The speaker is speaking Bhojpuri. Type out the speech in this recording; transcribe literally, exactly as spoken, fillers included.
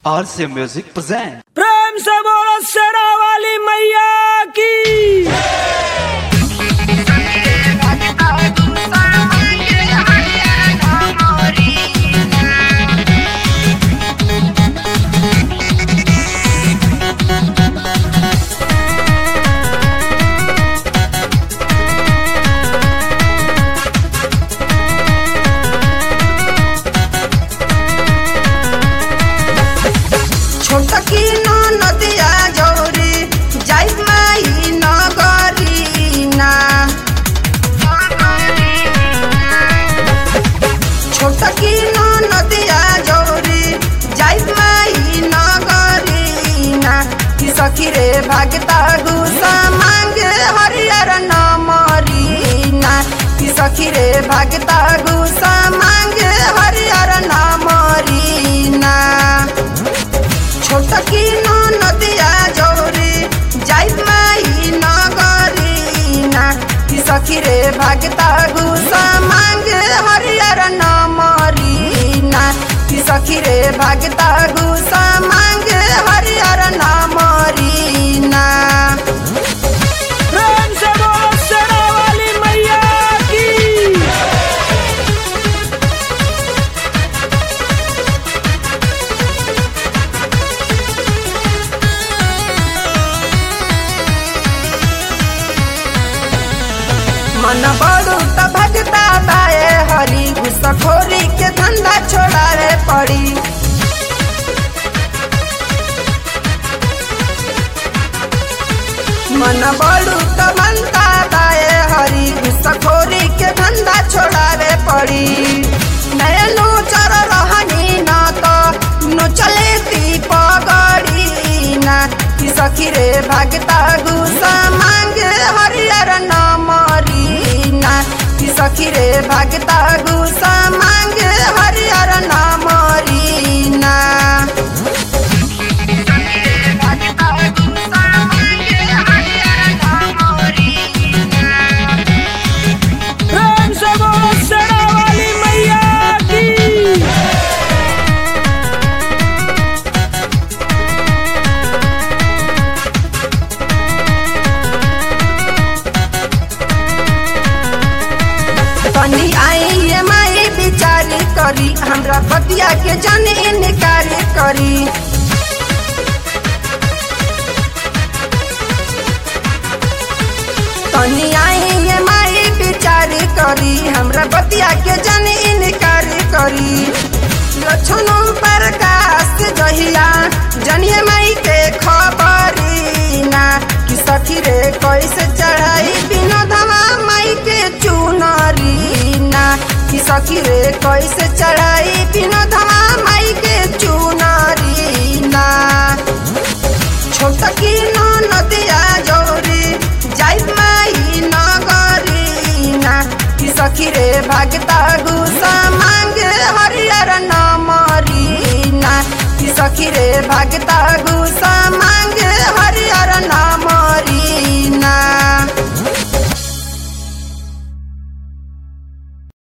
आर से म्यूजिक प्रेजेंट। प्रेम से बोलो शेरा वाली मैया की। सखी रे भागता गुस्सा मांगे हरियर न मरीना कि सखी रे भागता गुस्सा मांगे हरियर न मरीना। छोटकी न नदिया जौरी जाइत माई न गरीना कि सखी रे भागता गुस्सा मांगे हरियर न मरीना कि सखी रे भागता गुस्सा मांगे हरियर न मरीना। प्रेम से बोलो शेरा वाली मैया की। मन बड़ू त भगता दाए हरी घुसखोरी के धंधा छोड़ावे पड़ी। मन बड़ू त बनता दाए हरी घुसखोरी के धंधा छोड़ावे पड़ी। नयनो चर रहनी न तो नो चले ती पगड़ी ना कि सखी रे भागता गुस्सा मांगे हरियर न मरीना कि सखी रे भागता गुस्सा मांगे हरियर न मरीना। प्रेम से बोलो शेरा वाली मैया की। तनी आई ये माई बिचारी करी हमरा बतिया के जन इनकार करी। तनी आई ये माई बिचारी करी हमरा बतिया के जन इनकार करी। लक्षणों पर काश जहिया जनिए माई के खबरी ना कि सखी रे कैसे चढ़ाई बिना धमा माई के चुनरी ना कि सखी रे कैसे चढ़ाई बिना धमा माई के चुनरी ना। छोटकी न नदिया जौरी जाइत माई न गरीना कि सखी रे भागता गुस्सा मांगे हरियर न मरीना कि सखी रे भागता गुस्सा मांगे हरियर न मरीना।